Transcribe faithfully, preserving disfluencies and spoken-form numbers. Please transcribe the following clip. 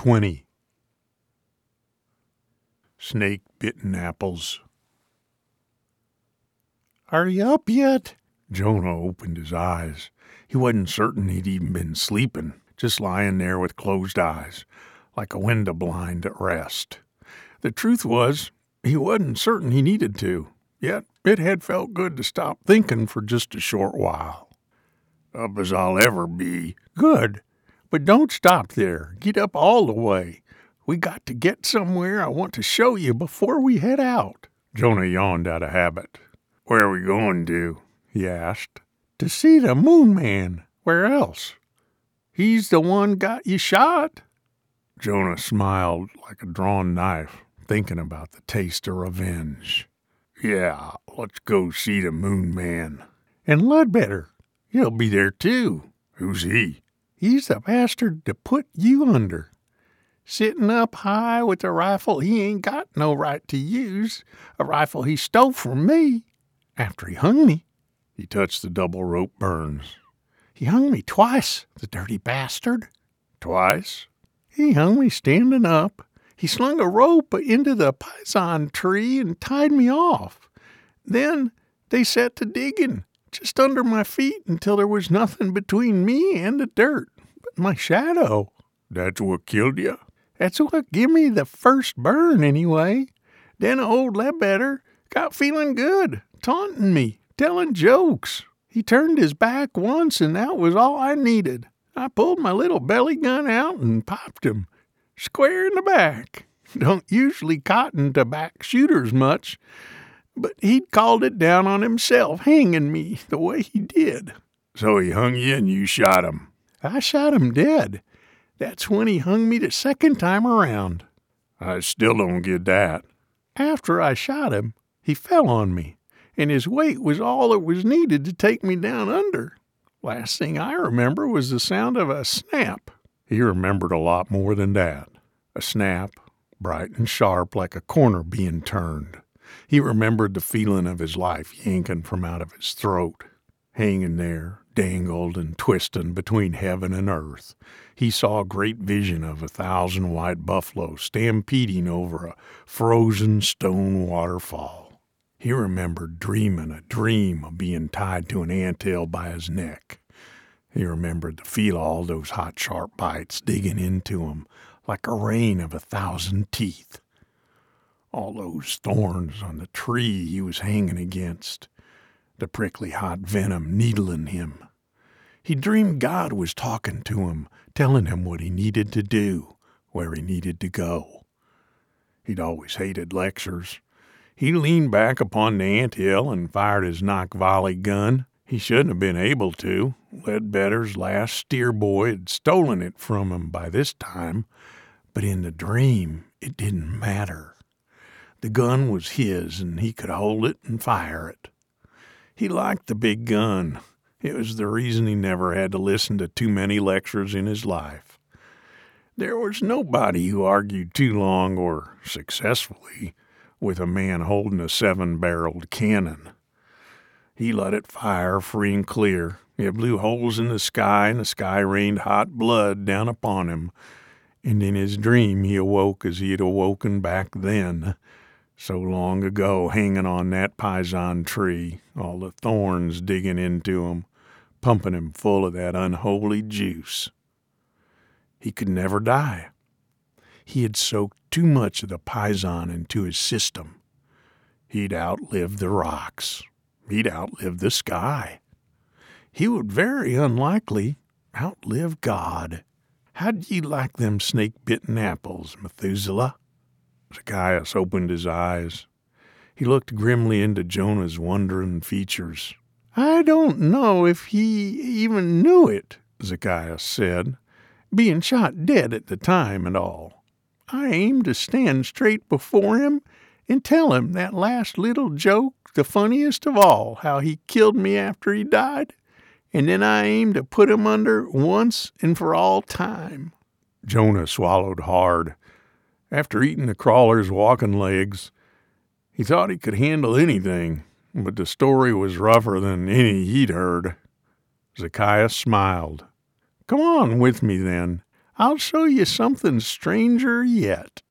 twenty. Snake-bitten apples. "Are you up yet?" Jonah opened his eyes. He wasn't certain he'd even been sleeping, just lying there with closed eyes, like a window blind at rest. The truth was, he wasn't certain he needed to, yet it had felt good to stop thinking for just a short while. "Up as I'll ever be." "Good, but don't stop there. Get up all the way. We got to get somewhere I want to show you before we head out." Jonah yawned out of habit. "Where are we going to?" he asked. "To see the Moon Man. Where else? He's the one got you shot." Jonah smiled like a drawn knife, thinking about the taste of revenge. "Yeah, let's go see the Moon Man." "And Ledbetter. He'll be there too." "Who's he?" "He's the bastard that put you under. Sitting up high with a rifle he ain't got no right to use, a rifle he stole from me after he hung me." He touched the double rope burns. "He hung me twice, the dirty bastard." "Twice?" "He hung me standing up. He slung a rope into the paisan tree and tied me off. Then they set to digging just under my feet until there was nothing between me and the dirt but my shadow." "That's what killed you?" "That's what give me the first burn, anyway. Then old Ledbetter got feeling good, taunting me, telling jokes. He turned his back once, and that was all I needed. I pulled my little belly gun out and popped him square in the back. Don't usually cotton to back shooters much, but he'd called it down on himself, hanging me the way he did." "So he hung you and you shot him?" "I shot him dead. That's when he hung me the second time around." "I still don't get that." "After I shot him, he fell on me, and his weight was all that was needed to take me down under. Last thing I remember was the sound of a snap." He remembered a lot more than that. A snap, bright and sharp like a corner being turned. He remembered the feeling of his life yanking from out of his throat, hanging there, dangled and twisting between heaven and earth. He saw a great vision of a thousand white buffalo stampeding over a frozen stone waterfall. He remembered dreaming a dream of being tied to an anthill by his neck. He remembered to feel all those hot, sharp bites digging into him like a rain of a thousand teeth. All those thorns on the tree he was hanging against, the prickly hot venom needling him. He dreamed God was talking to him, telling him what he needed to do, where he needed to go. He'd always hated lectures. He leaned back upon the anthill and fired his knock volley gun. He shouldn't have been able to. Ledbetter's last steer boy had stolen it from him by this time, but in the dream it didn't matter. The gun was his, and he could hold it and fire it. He liked the big gun. It was the reason he never had to listen to too many lectures in his life. There was nobody who argued too long or successfully with a man holding a seven-barreled cannon. He let it fire free and clear. It blew holes in the sky, and the sky rained hot blood down upon him. And in his dream he awoke as he had awoken back then, so long ago, hanging on that paisan tree, all the thorns digging into him, pumping him full of that unholy juice. He could never die. He had soaked too much of the paisan into his system. He'd outlived the rocks. He'd outlived the sky. He would very unlikely outlive God. How'd you like them snake-bitten apples, Methuselah? Zacchaeus opened his eyes. He looked grimly into Jonah's wondering features. "I don't know if he even knew it," Zacchaeus said, "being shot dead at the time and all. I aimed to stand straight before him and tell him that last little joke, the funniest of all, how he killed me after he died, and then I aimed to put him under once and for all time." Jonah swallowed hard. After eating the crawler's walking legs, he thought he could handle anything, but the story was rougher than any he'd heard. Zacchaeus smiled. "Come on with me, then. I'll show you something stranger yet.